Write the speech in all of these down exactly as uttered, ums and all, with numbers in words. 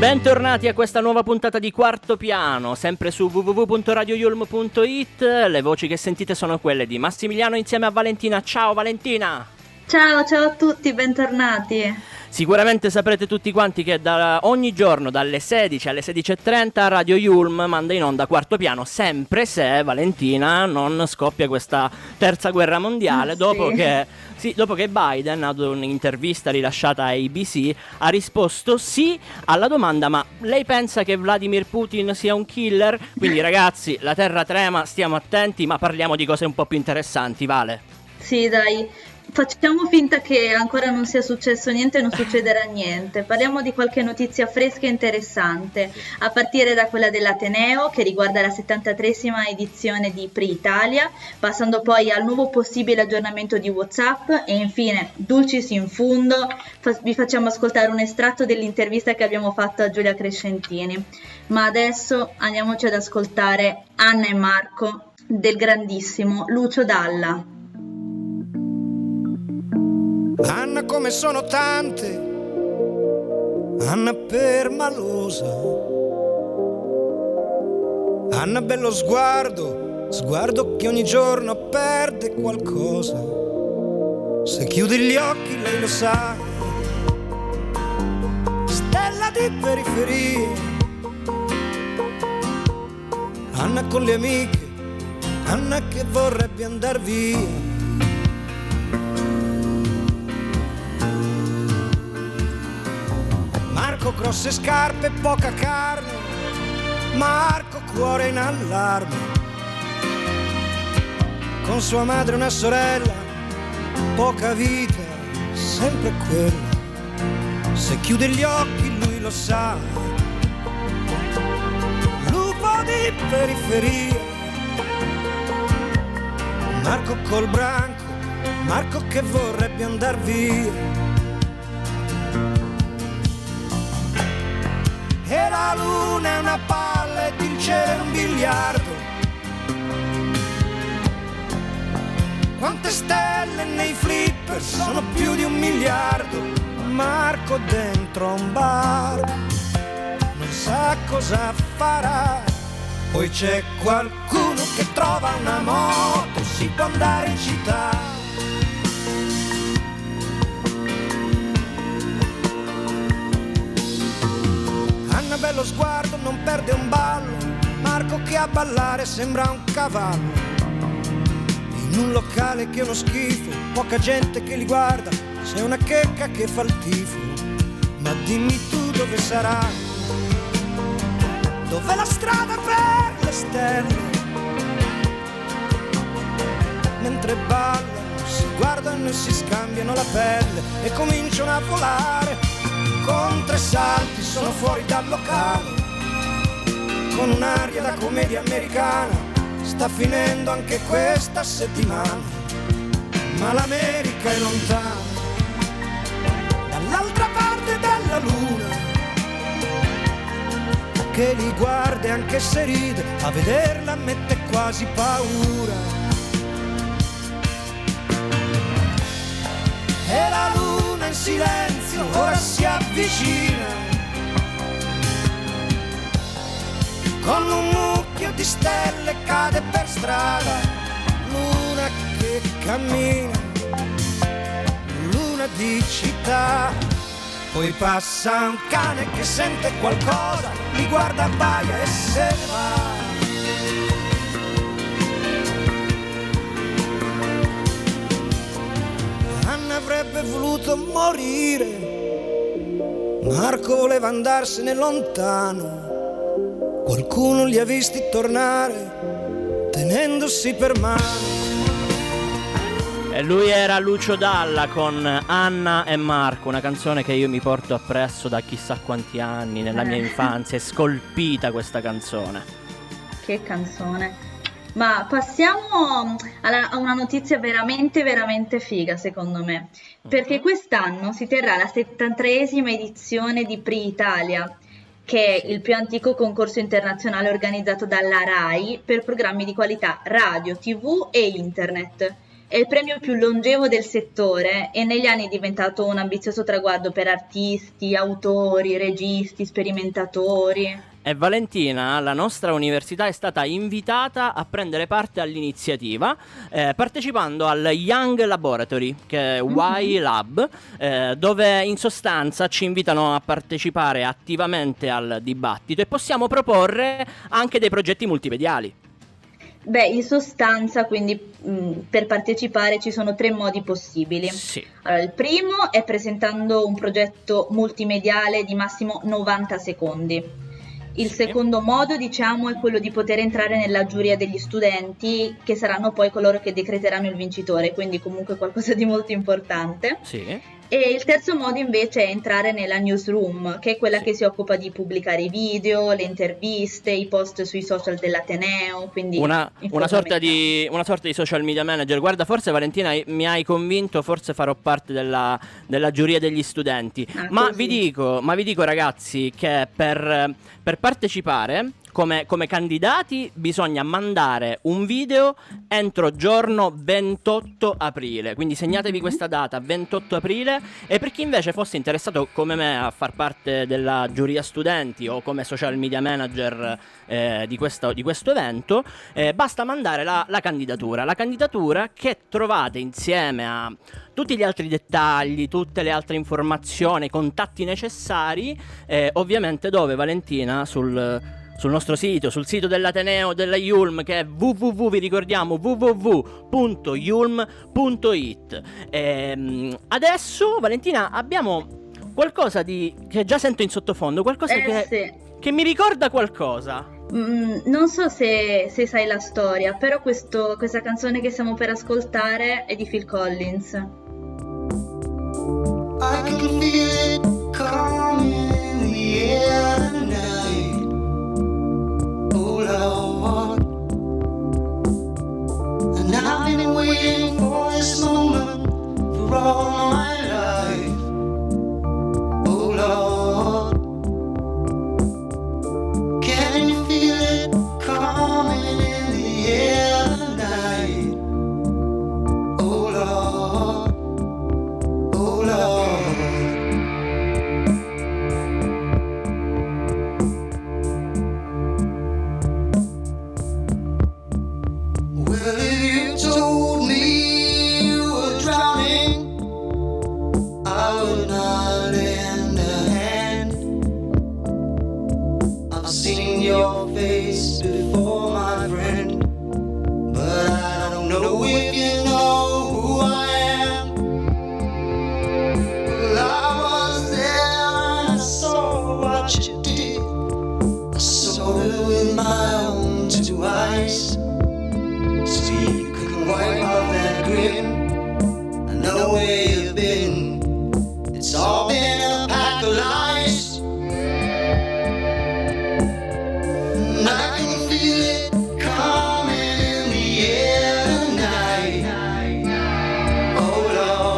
Bentornati a questa nuova puntata di Quarto Piano, sempre su w w w punto radio yulm punto i t. Le voci che sentite sono quelle di Massimiliano insieme a Valentina. Ciao Valentina! Ciao, ciao a tutti, bentornati! Sicuramente saprete tutti quanti che da ogni giorno dalle sedici alle sedici e trenta Radio Yulm manda in onda Quarto Piano, sempre se Valentina non scoppia questa terza guerra mondiale, ah, dopo sì. che sì, dopo che Biden, ad un'intervista rilasciata a A B C, ha risposto sì alla domanda: ma lei pensa che Vladimir Putin sia un killer? Quindi ragazzi, la terra trema, stiamo attenti, ma parliamo di cose un po' più interessanti, Vale? Sì, dai. Facciamo finta che ancora non sia successo niente e non succederà niente. Parliamo di qualche notizia fresca e interessante, a partire da quella dell'Ateneo che riguarda la settantatreesima edizione di Pri Italia, passando poi al nuovo possibile aggiornamento di WhatsApp e infine, dulcis in fundo, fa- vi facciamo ascoltare un estratto dell'intervista che abbiamo fatto a Giulia Crescentini. Ma adesso andiamoci ad ascoltare Anna e Marco del grandissimo Lucio Dalla. Anna come sono tante, Anna permalosa, Anna bello sguardo, sguardo che ogni giorno perde qualcosa. Se chiudi gli occhi lei lo sa, stella di periferia. Anna con le amiche, Anna che vorrebbe andar via. Marco grosse scarpe, poca carne, Marco cuore in allarme, con sua madre una sorella, poca vita, sempre quella. Se chiude gli occhi lui lo sa, lupo di periferia. Marco col branco, Marco che vorrebbe andar via. E la luna è una palla ed il cielo è un biliardo. Quante stelle nei flipper, sono più di un miliardo. Marco dentro un bar, non sa cosa farà. Poi c'è qualcuno che trova una moto, si può andare in città. Bello sguardo, non perde un ballo, Marco che a ballare sembra un cavallo. In un locale che è uno schifo, poca gente che li guarda, c'è una checca che fa il tifo. Ma dimmi tu dove sarà, dov'è la strada per le stelle? Mentre ballano, si guardano e si scambiano la pelle e cominciano a volare. Con tre salti sono fuori dal locale, con un'aria da commedia americana. Sta finendo anche questa settimana, ma l'America è lontana, dall'altra parte della luna, che li guarda e anche se ride, a vederla mette quasi paura. E la luna in silenzio ora si avvicina, con un mucchio di stelle cade per strada. Luna che cammina, luna di città. Poi passa un cane che sente qualcosa, li guarda, abbaia e se ne va. Avrebbe voluto morire, Marco voleva andarsene lontano, qualcuno li ha visti tornare tenendosi per mano. E lui era Lucio Dalla con Anna e Marco, una canzone che io mi porto appresso da chissà quanti anni, nella mia infanzia, è scolpita questa canzone. Che canzone. Ma passiamo alla, a una notizia veramente veramente figa secondo me, perché quest'anno si terrà la settantatreesima edizione di Pri Italia, che è il più antico concorso internazionale organizzato dalla RAI per programmi di qualità radio, tivù e internet. È il premio più longevo del settore e negli anni è diventato un ambizioso traguardo per artisti, autori, registi, sperimentatori. E Valentina, la nostra università è stata invitata a prendere parte all'iniziativa eh, partecipando al Young Laboratory, che è Y Lab, eh, dove in sostanza ci invitano a partecipare attivamente al dibattito e possiamo proporre anche dei progetti multimediali. Beh, in sostanza, quindi mh, per partecipare ci sono tre modi possibili. Sì. Allora, il primo è presentando un progetto multimediale di massimo novanta secondi. Il Sì. secondo modo, diciamo, è quello di poter entrare nella giuria degli studenti, che saranno poi coloro che decreteranno il vincitore, quindi comunque qualcosa di molto importante. Sì. E il terzo modo invece è entrare nella newsroom, che è quella Sì. che si occupa di pubblicare i video, le interviste, i post sui social dell'Ateneo, quindi Una, una, sorta fondamentale. di, una sorta di social media manager. Guarda, forse Valentina mi hai convinto, forse farò parte della, della giuria degli studenti. Ah, ma, così. vi dico, ma vi dico ragazzi che per, per partecipare come, come candidati bisogna mandare un video entro giorno ventotto aprile. Quindi segnatevi questa data, ventotto aprile. E per chi invece fosse interessato come me a far parte della giuria studenti o come social media manager eh, di, questo, di questo evento, eh, basta mandare la, la candidatura. La candidatura che trovate insieme a tutti gli altri dettagli, tutte le altre informazioni, contatti necessari, eh, ovviamente dove, Valentina? Sul... sul nostro sito, sul sito dell'Ateneo della Yulm, che è www, vi ricordiamo, www punto yulm punto it. Ehm, adesso, Valentina, abbiamo qualcosa di che già sento in sottofondo, qualcosa Eh, che, sì. che mi ricorda qualcosa. Mm, non so se, se sai la storia, però questo- questa canzone che stiamo per ascoltare è di Phil Collins. I can feel it coming in the air tonight. Oh Lord, and I've been waiting for this moment for all my life. Oh Lord, can you feel it coming in the air tonight? Oh Lord, oh Lord. Well, if you told me you were drowning, I would not lend a hand. I've seen your face before, my friend, but I don't know if you know who I am. Well, I was there and I saw what you did. I saw it with my own two eyes. So you could wipe off that grin. I know where you've been. It's all been a pack of lies. And I can feel it coming in the air tonight. Oh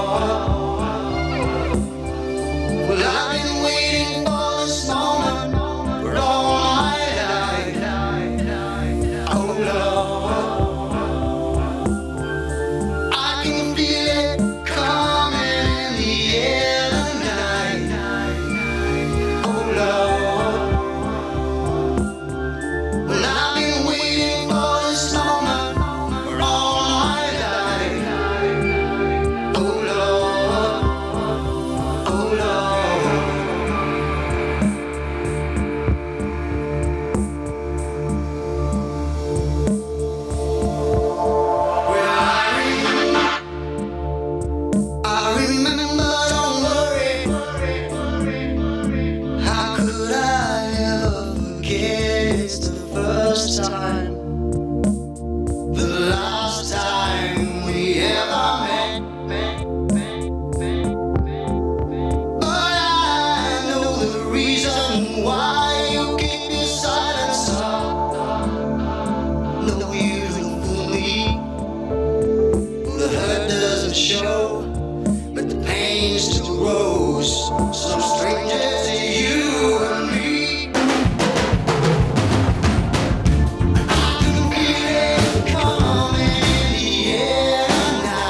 Lord. Well, I've been waiting for this moment for all my life. Oh Lord. I can feel it coming in the air tonight. Oh Lord. Well, I've been waiting for this moment for all my life. Oh Lord. Oh Lord. Well, I remember, I remember, don't worry. How could I ever forget? It's the first time, the last time we ever met. But I know the reason why you keep your silence up. No, you don't fool me. The hurt doesn't show, but the pain still grows. Some stranger to you and me. I can feel it coming in the air tonight.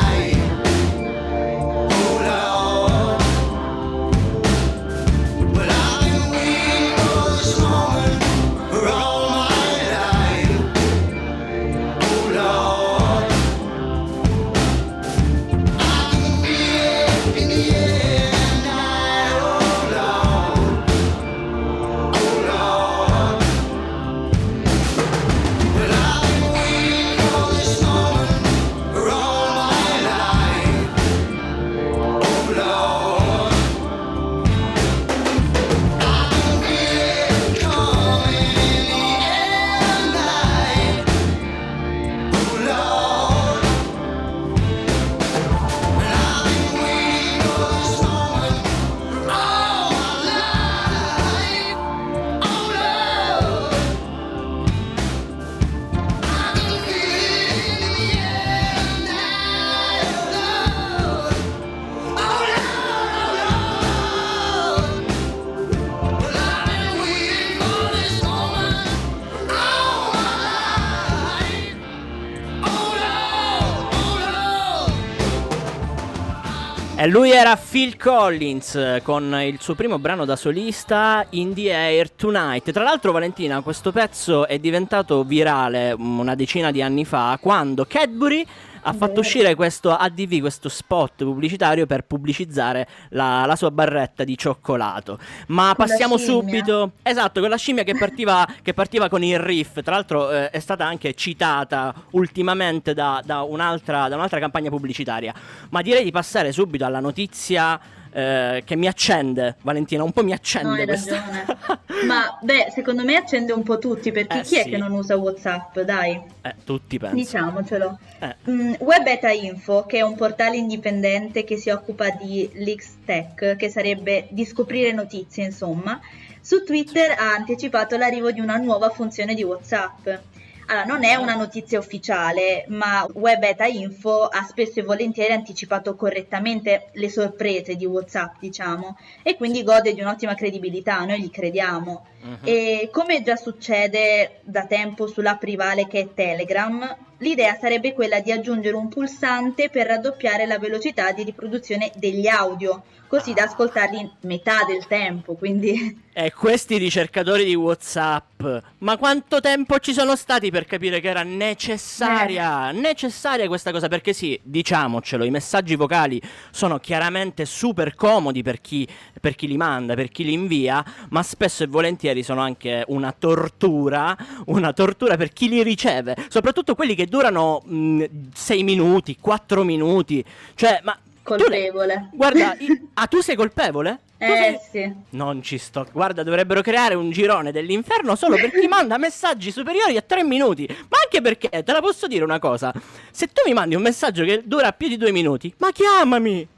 E lui era Phil Collins con il suo primo brano da solista, In the Air Tonight. Tra l'altro, Valentina, questo pezzo è diventato virale una decina di anni fa, quando Cadbury ha fatto uscire questo A D V, questo spot pubblicitario per pubblicizzare la, la sua barretta di cioccolato. Ma Con la passiamo scimmia. subito. Esatto, con la scimmia che partiva, che partiva con il riff. Tra l'altro eh, è stata anche citata ultimamente da, da, un'altra, da un'altra campagna pubblicitaria. Ma direi di passare subito alla notizia eh, che mi accende, Valentina, un po' mi accende No, hai questa. ragione. Ma beh, secondo me accende un po' tutti, perché Eh, chi è sì. che non usa WhatsApp? Dai, Eh, tutti penso. diciamocelo. Eh. Mm, Web Beta Info, che è un portale indipendente che si occupa di leaks tech, che sarebbe di scoprire notizie, insomma, su Twitter ha anticipato l'arrivo di una nuova funzione di WhatsApp. Allora, non è una notizia ufficiale, ma Web Beta Info ha spesso e volentieri anticipato correttamente le sorprese di WhatsApp, diciamo, e quindi gode di un'ottima credibilità, noi gli crediamo. Mhm. E come già succede da tempo sull'app rivale che è Telegram, l'idea sarebbe quella di aggiungere un pulsante per raddoppiare la velocità di riproduzione degli audio, così da ascoltarli in metà del tempo, quindi... E questi ricercatori di WhatsApp, ma quanto tempo ci sono stati per capire che era necessaria, necessaria questa cosa? Perché sì, diciamocelo, i messaggi vocali sono chiaramente super comodi per chi, per chi li manda, per chi li invia, ma spesso e volentieri sono anche una tortura, una tortura per chi li riceve, soprattutto quelli che durano sei minuti, quattro minuti, cioè, ma... tu le- Colpevole. Guarda, i- ah, tu sei colpevole? Tu Eh sei- sì. Non ci sto. Guarda, dovrebbero creare un girone dell'inferno solo per chi manda messaggi superiori a tre minuti. Ma anche perché, te la posso dire una cosa: se tu mi mandi un messaggio che dura più di due minuti, ma chiamami!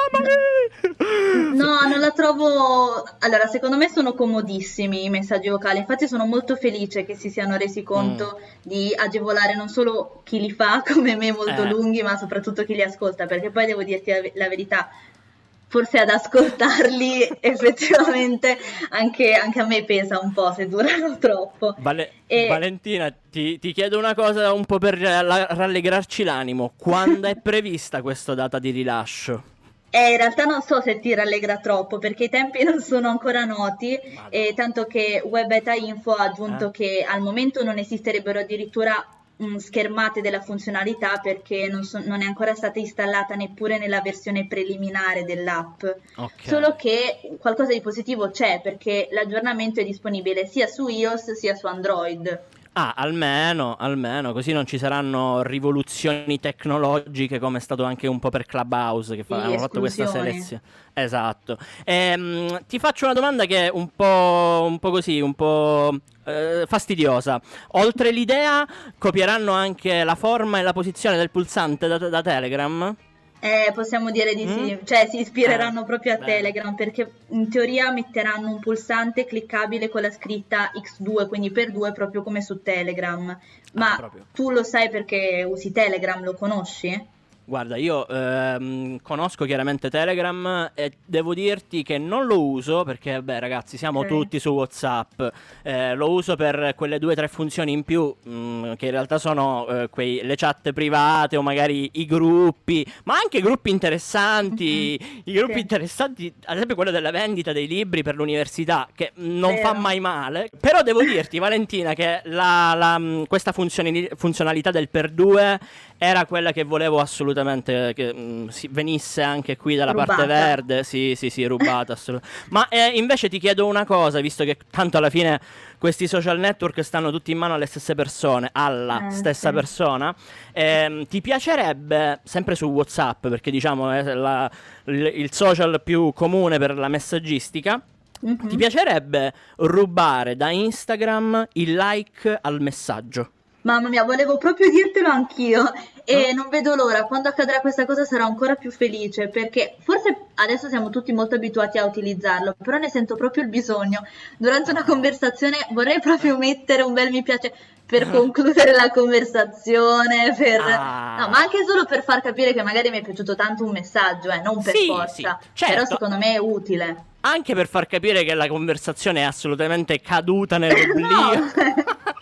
Chiamami! No, non la trovo. Allora, secondo me sono comodissimi i messaggi vocali. Infatti, sono molto felice che si siano resi conto di agevolare non solo chi li fa come me molto Eh. lunghi, ma soprattutto chi li ascolta. Perché poi devo dirti la, la verità, forse ad ascoltarli effettivamente anche, anche a me pesa un po' se durano troppo. Vale- E- Valentina, ti, ti chiedo una cosa un po' per eh, la- rallegrarci l'animo. Quando è prevista questa data di rilascio? Eh, in realtà non so se ti rallegra troppo perché i tempi non sono ancora noti, Madonna. e tanto che Web Beta Info ha aggiunto Eh. che al momento non esisterebbero addirittura mh, schermate della funzionalità perché non, so- non è ancora stata installata neppure nella versione preliminare dell'app. Ok. Solo che qualcosa di positivo c'è perché l'aggiornamento è disponibile sia su iOS sia su Android. Ah, almeno, almeno, così non ci saranno rivoluzioni tecnologiche come è stato anche un po' per Clubhouse che fa- Sì, hanno fatto questa esclusioni. selezione. Esatto. Ehm, ti faccio una domanda che è un po', un po' così, un po' eh, fastidiosa. Oltre l'idea, copieranno anche la forma e la posizione del pulsante da, da Telegram? Eh, possiamo dire di sì, Mm? cioè si ispireranno Eh, proprio a bene. Telegram perché in teoria metteranno un pulsante cliccabile con la scritta X due, quindi per due proprio come su Telegram. Ma proprio. tu lo sai perché usi Telegram, lo conosci? Guarda, io ehm, conosco chiaramente Telegram e devo dirti che non lo uso perché, vabbè, ragazzi, siamo Ok. tutti su WhatsApp. Eh, lo uso per quelle due o tre funzioni in più, mh, che in realtà sono eh, quei, le chat private o magari i gruppi, ma anche gruppi interessanti. Mhm. I gruppi Sì. interessanti, ad esempio quello della vendita dei libri per l'università, che non Vero. fa mai male. Però devo dirti, Valentina, che la, la, mh, questa funzioni- funzionalità del per due era quella che volevo assolutamente che mh, si- venisse anche qui dalla parte Rubata. verde. Sì, sì, sì, rubata assolutamente. Ma eh, invece ti chiedo una cosa, visto che tanto alla fine questi social network stanno tutti in mano alle stesse persone, alla Eh, stessa sì. persona, ehm, ti piacerebbe, sempre su WhatsApp, perché diciamo è la- il, il social più comune per la messaggistica, Mhm. ti piacerebbe rubare da Instagram il like al messaggio? Mamma mia, volevo proprio dirtelo anch'io e Ah. non vedo l'ora. Quando accadrà questa cosa sarò ancora più felice perché forse adesso siamo tutti molto abituati a utilizzarlo, però ne sento proprio il bisogno. Durante una conversazione vorrei proprio mettere un bel mi piace per concludere la conversazione, per... Ah. no, ma anche solo per far capire che magari mi è piaciuto tanto un messaggio, eh, non per Sì, forza, sì, però certo. secondo me è utile. Anche per far capire che la conversazione è assolutamente caduta nell'oblio. No.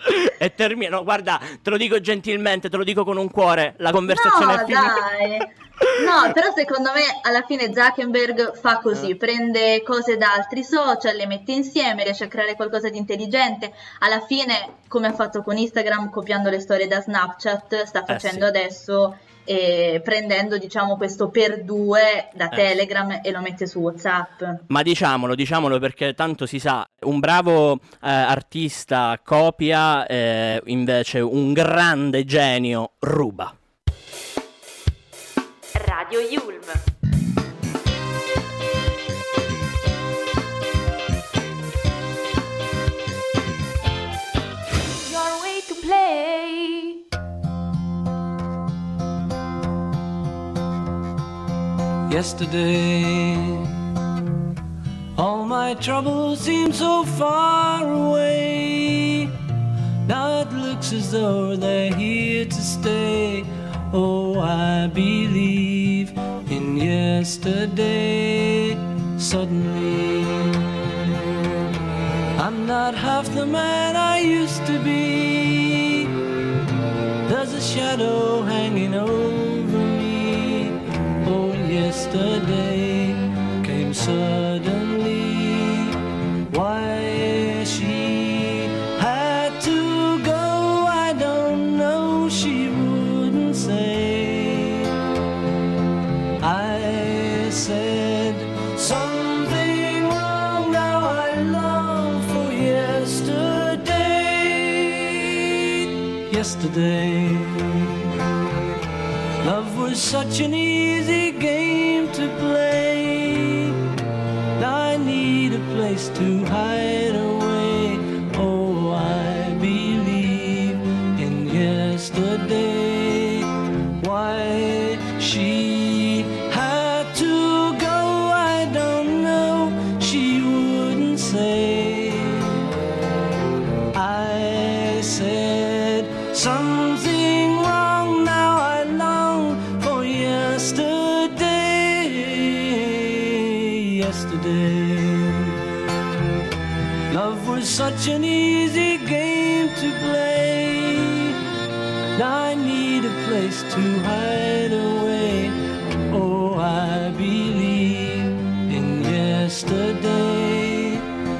E termino, guarda, te lo dico gentilmente, te lo dico con un cuore, la conversazione No, è finita. dai. No, però secondo me alla fine Zuckerberg fa così, Eh. prende cose da altri social, le mette insieme, riesce a creare qualcosa di intelligente. Alla fine, come ha fatto con Instagram, copiando le storie da Snapchat, sta facendo sì. adesso, eh, prendendo, diciamo, questo per due da Eh. Telegram e lo mette su WhatsApp. Ma diciamolo, diciamolo perché tanto si sa, un bravo eh, artista copia, eh, invece un grande genio ruba. Radio Yulm. Your way to play. Yesterday, all my troubles seem so far away. Now it looks as though they're here to stay. Oh, I believe in yesterday. Suddenly, I'm not half the man I used to be. There's a shadow hanging over me. Oh, yesterday came suddenly. Why she had to go, I don't know. She wouldn't say. I said something wrong, now I long for yesterday. Yesterday, love was such an easy game to play. I need a place to hide away. Oh, I believe in yesterday. Why she had to go, I don't know. She wouldn't say. I said something wrong, now I long for yesterday. Yesterday, love was such an easy game to play. Now I need a place to hide away. Oh, I believe in yesterday.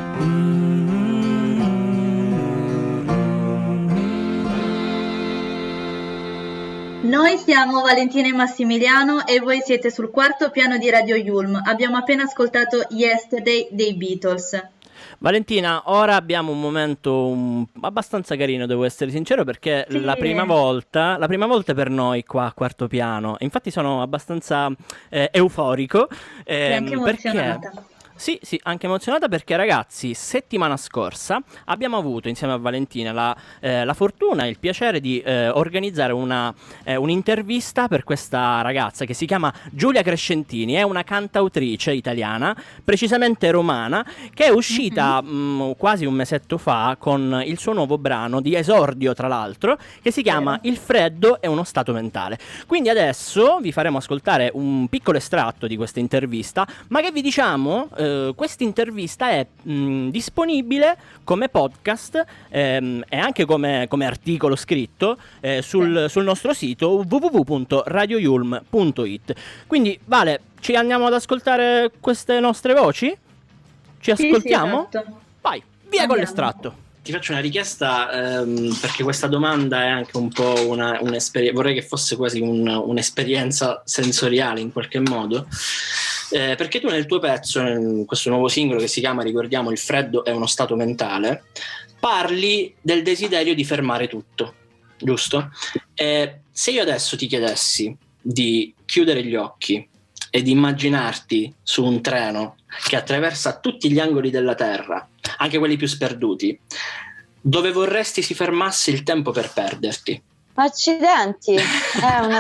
Noi siamo Valentina e Massimiliano e voi siete sul quarto piano di Radio Yulm. Abbiamo appena ascoltato Yesterday dei Beatles. Valentina, ora abbiamo un momento um, abbastanza carino, devo essere sincero, perché Sì. la prima volta, la prima volta per noi qua a quarto piano, infatti sono abbastanza eh, euforico. E ehm, anche perché... emozionata. Sì, sì, anche emozionata perché ragazzi, settimana scorsa abbiamo avuto insieme a Valentina la, eh, la fortuna e il piacere di eh, organizzare una, eh, un'intervista per questa ragazza che si chiama Giulia Crescentini, è una cantautrice italiana, precisamente romana, che è uscita mm-hmm. mh, quasi un mesetto fa con il suo nuovo brano di esordio, tra l'altro, che si chiama Vero. Il freddo è uno stato mentale. Quindi adesso vi faremo ascoltare un piccolo estratto di questa intervista, ma che vi diciamo... Uh, questa intervista è mh, disponibile come podcast ehm, e anche come, come articolo scritto eh, sul, sul nostro sito w w w punto radio yulm punto it. Quindi Vale, ci andiamo ad ascoltare queste nostre voci? Ci Sì, ascoltiamo? sì, esatto. Vai, via Andiamo. con l'estratto. Ti faccio una richiesta ehm, perché questa domanda è anche un po' una, un'esperienza, vorrei che fosse quasi un, un'esperienza sensoriale in qualche modo, eh, perché tu nel tuo pezzo, in questo nuovo singolo che si chiama, ricordiamo, Il freddo è uno stato mentale, parli del desiderio di fermare tutto, giusto? Eh, se io adesso ti chiedessi di chiudere gli occhi e di immaginarti su un treno che attraversa tutti gli angoli della Terra, anche quelli più sperduti, dove vorresti si fermasse il tempo per perderti? Accidenti, è una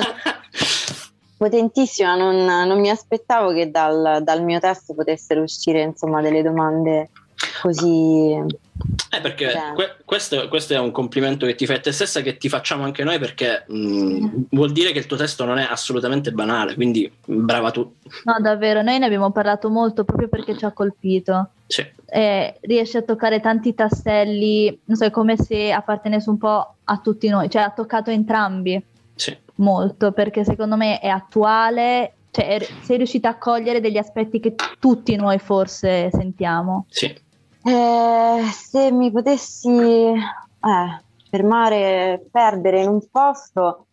potentissima, non, non mi aspettavo che dal, dal mio testo potessero uscire insomma delle domande così... Eh, perché que- questo, questo è un complimento che ti fai a te stessa, che ti facciamo anche noi, perché mh, vuol dire che il tuo testo non è assolutamente banale, quindi brava tu. No, davvero, noi ne abbiamo parlato molto proprio perché ci ha colpito. Sì. Eh, riesce a toccare tanti tasselli, non so, è come se appartenesse un po' a tutti noi, cioè ha toccato entrambi Sì. molto, perché secondo me è attuale, cioè è- sei riuscita a cogliere degli aspetti che tutti noi forse sentiamo. Sì. Eh, se mi potessi eh, fermare, perdere in un posto,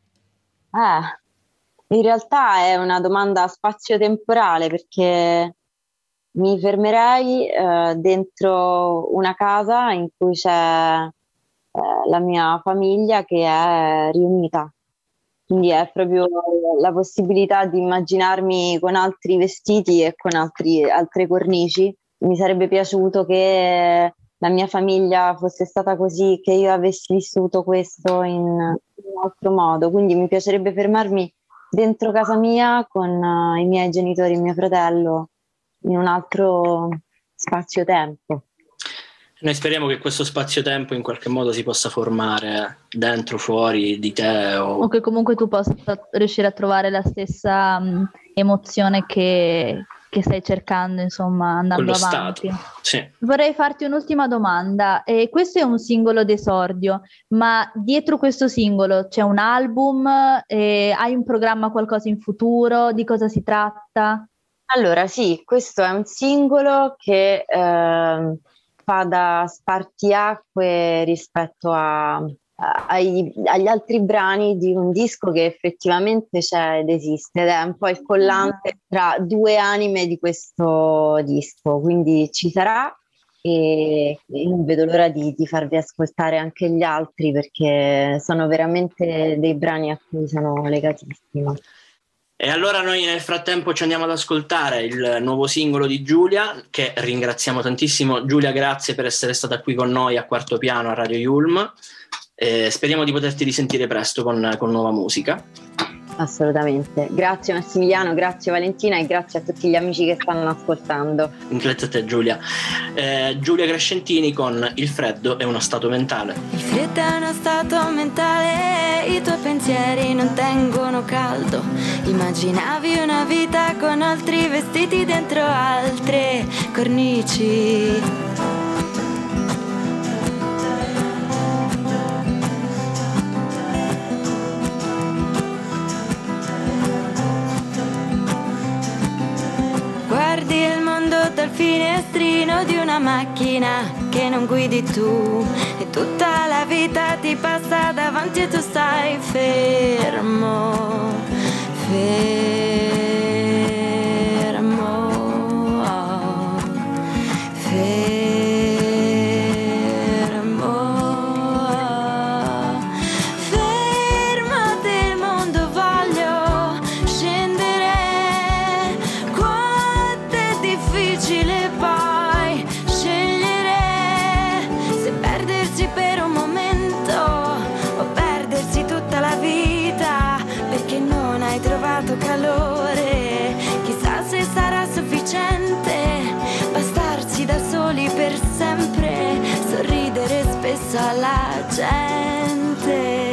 eh, in realtà è una domanda spazio-temporale, perché mi fermerei eh, dentro una casa in cui c'è eh, la mia famiglia che è riunita. Quindi è proprio la possibilità di immaginarmi con altri vestiti e con altri- altre cornici. Mi sarebbe piaciuto che la mia famiglia fosse stata così, che io avessi vissuto questo in, in un altro modo. Quindi mi piacerebbe fermarmi dentro casa mia con eh, i miei genitori e mio fratello in un altro spazio-tempo. Noi speriamo che questo spazio-tempo in qualche modo si possa formare dentro, fuori di te. O, o che comunque tu possa riuscire a trovare la stessa mh, emozione che, che stai cercando, insomma, andando quello avanti. stato. Sì. Vorrei farti un'ultima domanda. Eh, questo è un singolo d'esordio, ma dietro questo singolo c'è un album? Eh, hai un programma, qualcosa in futuro? Di cosa si tratta? Allora, sì, questo è un singolo che ehm, fa da spartiacque rispetto a- a- ai- agli altri brani di un disco che effettivamente c'è ed esiste, ed è un po' il collante tra due anime di questo disco, quindi ci sarà, e e non vedo l'ora di, di farvi ascoltare anche gli altri, perché sono veramente dei brani a cui sono legatissima. E allora noi nel frattempo ci andiamo ad ascoltare il nuovo singolo di Giulia, che ringraziamo tantissimo. Giulia, grazie per essere stata qui con noi a Quarto Piano a Radio Yulm. E speriamo di poterti risentire presto con, con nuova musica. Assolutamente. Grazie Massimiliano, grazie Valentina e grazie a tutti gli amici che stanno ascoltando. Grazie a te Giulia. Eh, Giulia Crescentini con Il freddo è uno stato mentale. Il freddo è uno stato mentale, i tuoi pensieri non tengono caldo. Immaginavi una vita con altri vestiti dentro altre cornici. Guardi il mondo dal finestrino di una macchina che non guidi tu, e tutta la vita ti passa davanti e tu stai fermo, fermo, oh, fermo, oh. Fermati il mondo, voglio scendere. Quanto è difficile poi scegliere se perdersi per un momento o perdersi tutta la vita, perché non hai trovato calore. Chissà se sarà sufficiente bastarsi da soli per sempre, sorridere spesso alla gente.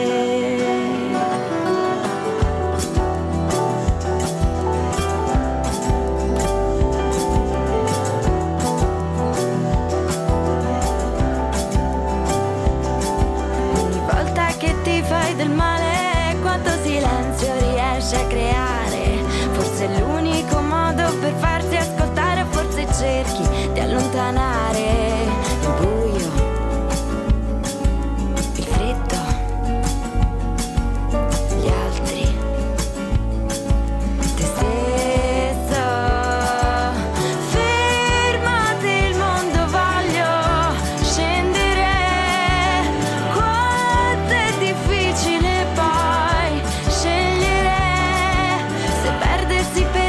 Ogni volta che ti fai del male, quanto silenzio riesci a creare. Forse è l'unico modo per farsi ascoltare, forse cerchi di allontanare il buio, il freddo, gli altri, te stesso. Fermati il mondo, voglio scendere. Quanto è difficile poi scegliere se perdersi per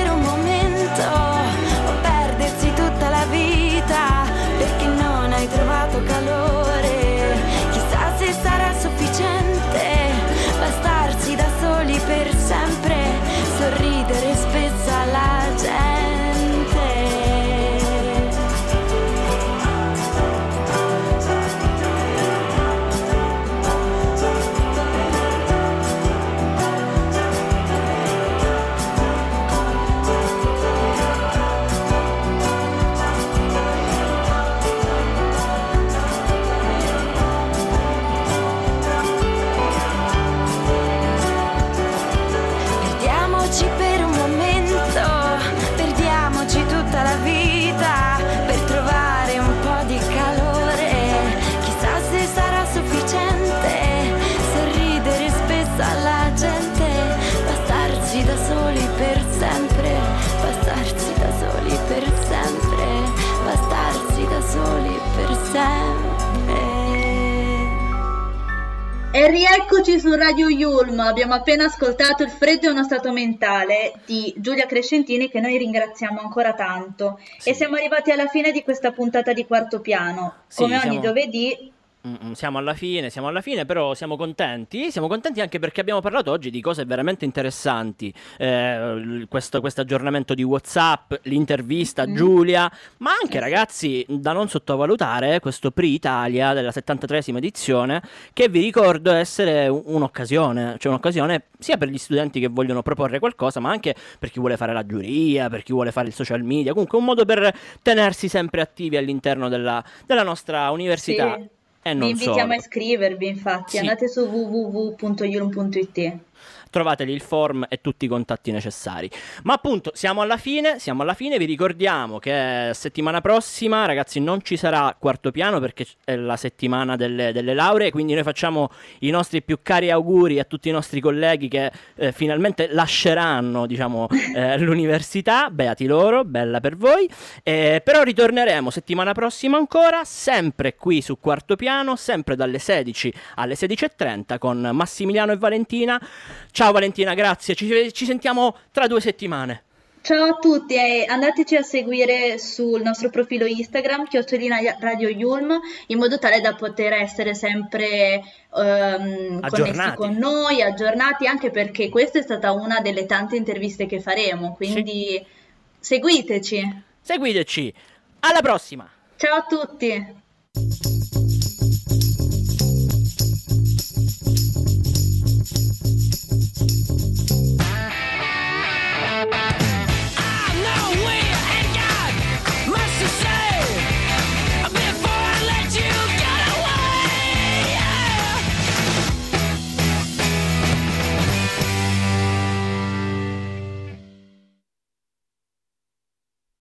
E rieccoci su Radio Yulm, abbiamo appena ascoltato Il freddo è uno stato mentale di Giulia Crescentini, che noi ringraziamo ancora tanto. Sì. E siamo arrivati alla fine di questa puntata di Quarto Piano. Sì, Come ogni siamo- giovedì, Mm, Siamo alla fine, siamo alla fine, però siamo contenti. Siamo contenti anche perché abbiamo parlato oggi di cose veramente interessanti. Eh, l- questo, questo aggiornamento di WhatsApp, l'intervista a Mhm. Giulia, ma anche, Eh sì. ragazzi, da non sottovalutare questo Pri Italia della settantatreesima edizione, che vi ricordo essere un- un'occasione, cioè un'occasione sia per gli studenti che vogliono proporre qualcosa, ma anche per chi vuole fare la giuria, per chi vuole fare il social media, comunque un modo per tenersi sempre attivi all'interno della, della nostra università. sì, E vi non invitiamo solo. a iscrivervi, infatti. Sì. Andate su w w w punto yulm punto it. Trovateli il form e tutti i contatti necessari. Ma appunto siamo alla fine, siamo alla fine, vi ricordiamo che settimana prossima, ragazzi, non ci sarà Quarto Piano perché è la settimana delle, delle lauree, quindi noi facciamo i nostri più cari auguri a tutti i nostri colleghi che eh, finalmente lasceranno, diciamo, eh, l'università. Beati loro, bella per voi. Eh, però ritorneremo settimana prossima ancora, sempre qui su Quarto Piano, sempre dalle sedici alle sedici e trenta con Massimiliano e Valentina. Ciao Valentina, grazie, ci, ci sentiamo tra due settimane. Ciao a tutti e andateci a seguire sul nostro profilo Instagram, chiocciolina Radio Yulm, in modo tale da poter essere sempre ehm, connessi Aggiornati. con noi, aggiornati, anche perché questa è stata una delle tante interviste che faremo, quindi seguiteci. Seguiteci, alla prossima! Ciao a tutti!